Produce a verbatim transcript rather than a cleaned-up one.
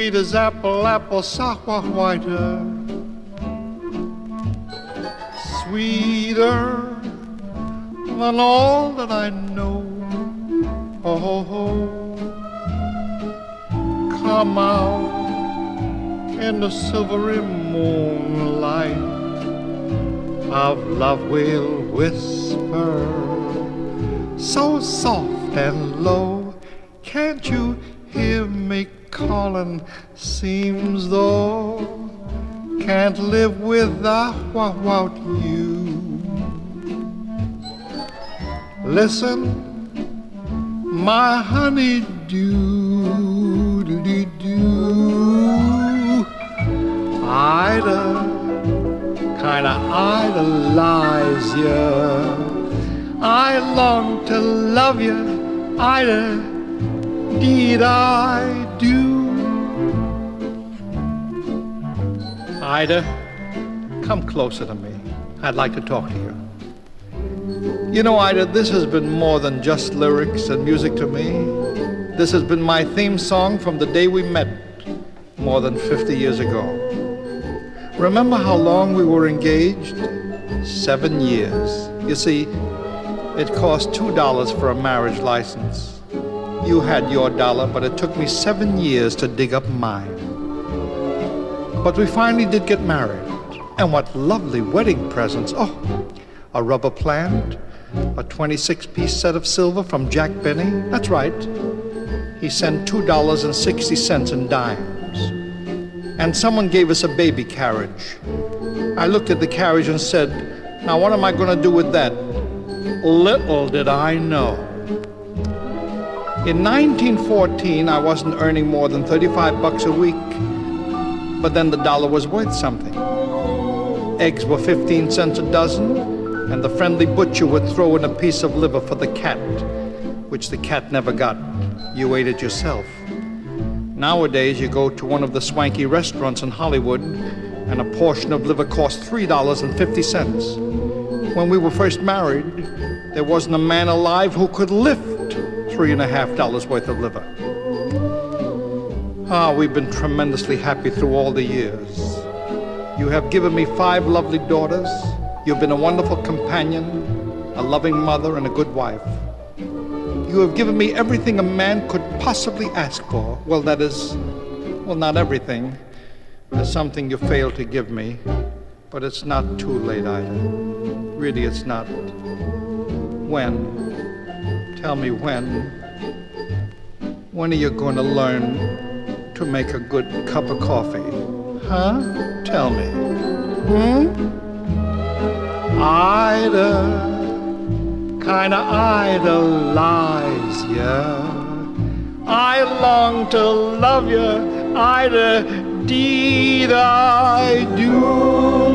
sweet as apple, apple sour whiter, sweeter than all that I know. Oh, oh, come out in the silvery moonlight of love will whisper, so soft and low. Can't you hear me calling? Seems though can't live without you. Listen, my honey-dew, do-do-do. Ida, kinda idolize ya. I long to love you, Ida, deed I do. Ida, come closer to me. I'd like to talk to you. You know, Ida, this has been more than just lyrics and music to me. This has been my theme song from the day we met more than fifty years ago. Remember how long we were engaged? Seven years. You see, it cost two dollars for a marriage license. You had your dollar, but it took me seven years to dig up mine. But we finally did get married. And what lovely wedding presents. Oh, a rubber plant, a twenty-six piece set of silver from Jack Benny. That's right. He sent two dollars and sixty cents in dimes. And someone gave us a baby carriage. I looked at the carriage and said, now what am I going to do with that? Little did I know. In nineteen fourteen, I wasn't earning more than thirty-five bucks a week. But then the dollar was worth something. Eggs were fifteen cents a dozen, and the friendly butcher would throw in a piece of liver for the cat, which the cat never got. You ate it yourself. Nowadays, you go to one of the swanky restaurants in Hollywood, and a portion of liver costs three dollars and fifty cents. When we were first married, there wasn't a man alive who could lift three and a half dollars worth of liver. Ah, we've been tremendously happy through all the years. You have given me five lovely daughters. You've been a wonderful companion, a loving mother, and a good wife. You have given me everything a man could possibly ask for. Well, that is, well, not everything. There's something you failed to give me, but it's not too late, Ida. Really, it's not. When? Tell me when. When are you going to learn to make a good cup of coffee? Huh? Tell me. Hmm? Ida, kinda idolize ya. I long to love ya, Ida, deed I do.